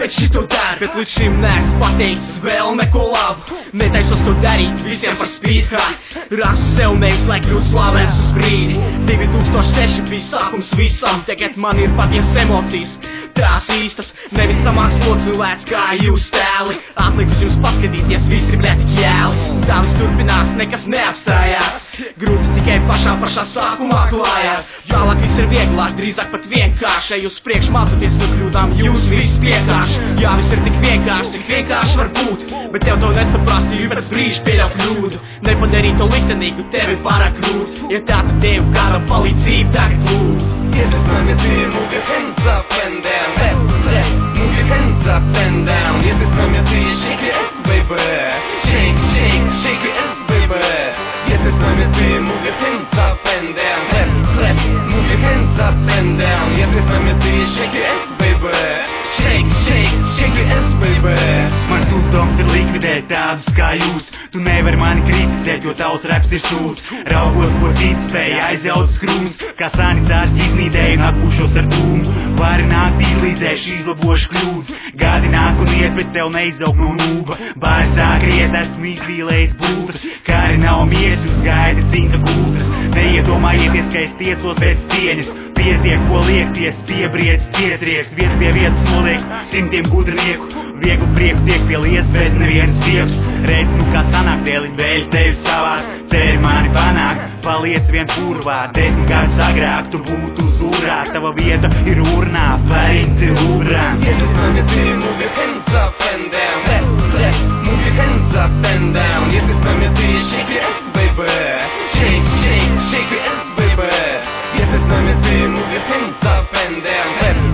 kāpēc šito dar? Bet līdz šim neesmu pateicis vēl neko labu. Netaisos to darīt visiem par spīti. Rakstu sev nevis, lai kļūtu slavens uz brīdi. 2006 bija sākums visam, tagad man ir patiesas emocijas. Tās īstas, nevis samāks locīlēts kā jūs tēli. Atlikus jums paskatīties, visi bļeti ķēli. Tā viss turpinās, nekas neapstājās. Grūti tikai pašā sākumā klājās. Jālāk viss ir vieglāk, drīzāk pat vienkārši. Ja jūs priekš mācoties no kļūdām, jūs viss vienkārši. Jā, viss ir tik vienkārši, cik vienkārši var būt. Bet tev to nesaprasti, jo pēc brīža pieļauj kļūdu. Nepadarīt to liktenīgu, tevi pārāk grūti. Ja tā tad tev kādam palīdzību tagad lūdz. Если с нами ты, move your hands up and down. Move your hands up and down. Если с нами ты, shake your ass, baby. Shake, shake, shake your ass, baby. Если с нами ты, move your hands up and down. Move your hands up and down. Если с nami ты, shake your ass, baby. Shake, shake, shake your ass, baby. Mans uzdevums ir likvidēt tādus kā jūs. Tu nevari mani kritizēt, jo tavs reps ir sūds. Raugos, ko cits spēja aizaut skrūms. Kā sanitārs iznīdēja un atpūšos ar dūmu. Vari nākt izlīdzēšu, izlabošu kļūdas. Gadi nāk un iet, bet tev neizaug no nūba. Bāri sāk riet, esmu izvīlējis būtas. Kā arī nav mieres, jūs gaida cinta gultas. Neiedomājieties, ka es tiecos pēc cieņas. Pietiek, ko liekties, piebriedz, cietries. Viet pie vietas noliek simtiem gudrnieku. Vieglu prieku tiek pie lietas bez nevienas vietas. Redz, nu kā sanāk dēliņ vēļ tevi savās. Ceri mani panāk, paliec vien purvā. 10 gadus agrāk tu būtu uz urā. Tava vieta ir urnā, parinci urā. Если с nami ты, move your hands up and down. Move your hands up and down. Если с nami ты, shake your ass, baby. Shake, shake, shake your ass, baby. Если с nami ты, move your hands up and down.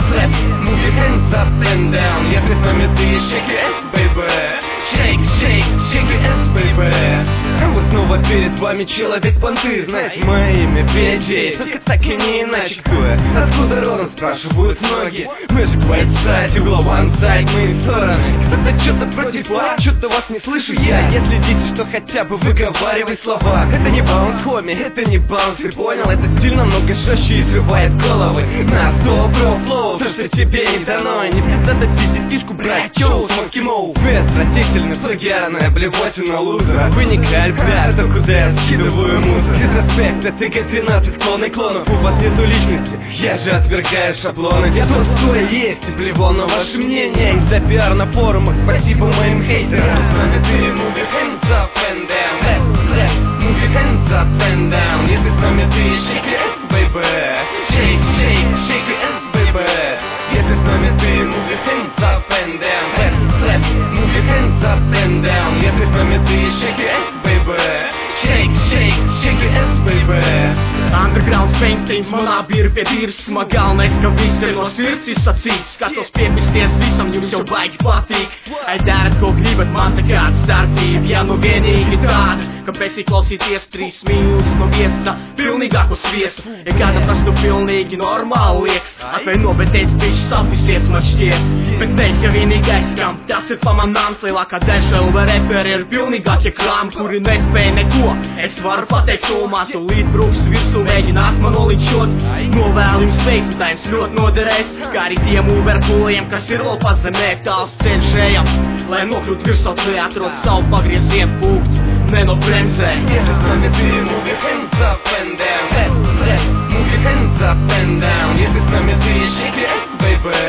Move your hands up and down. Если с nami ты, shake your ass, baby. Shake, shake, shake your ass, baby. Вот снова перед вами человек-понты. Знаете мое имя Федя, только так и не иначе. Кто я? Откуда родом, спрашивают многие. Мы же Whiteside, угла OneSide, мы стороны. Кто-то что-то против, а что-то вас не слышу я. Если видите, что хотя бы выговаривай слова. Это не баунс, хоми, это не баунс, ты понял? Это стиль намного жестче и срывает головы. На 100 про флоу, то, что тебе не дано. Не надо пиздить фишку, брать чоу, смоки моу. Вы отвратительный, плагиарная блевотина лузера. Вы не краль, брат, это куда я скидываю мусор. Дисреспект, это гатина, ты склонный клонов. У вас нету личности, я же отвергаю шаблоны. Я тот, кто я есть, и плевал на ваше мнение. Из-за пиар на форумах, спасибо моим хейтерам. С нами ты, move your hands up and down. Move your hands up and down. Если с нами ты, shake your ass, baby. Shake, shake, shake your ass, baby. Если с нами ты, move your hands up and down. Move your hands up and down. Если с нами ты, shake your ass, baby. Shake, shake, shake your ass, baby. Underground mainstreams manā biru pie dīras. Man galvenais, ka viss ir no sirds izsacīts. Skatos piepisties visam, jums jau baigi patīk. Ai dērat, ko gribat, man tā kāda starpība. Ja nu vienīgi tāda, ka pēc klausīties 3 mīnus no vietas tā pilnīgāko sviestu. Ja kādam tas tu pilnīgi normāli liekas. Atvaino, bet es bišķi sapisies man šķiet. Bet neesi jau vienīgais, kam tas ir pamanāms. Lielākā daļa LV reperi ir pilnīgākie krāmi, kuri nespēja neko. Es varu pateikt tomā, tu līd brūks virsū, mēģinās man noličot. Novēlu jums veiksmēs ļoti noderēs, kā arī tiem uberkuliem, kas ir vēl pazemē. Tāls ceļš ejams, lai nokļūt virsotnē, atrod savu pagriezienu punktu, nenobremzē. Если с nami ты, move your hands up and down. Move your hands up and down. Если с nami ты, shake your ass, baby.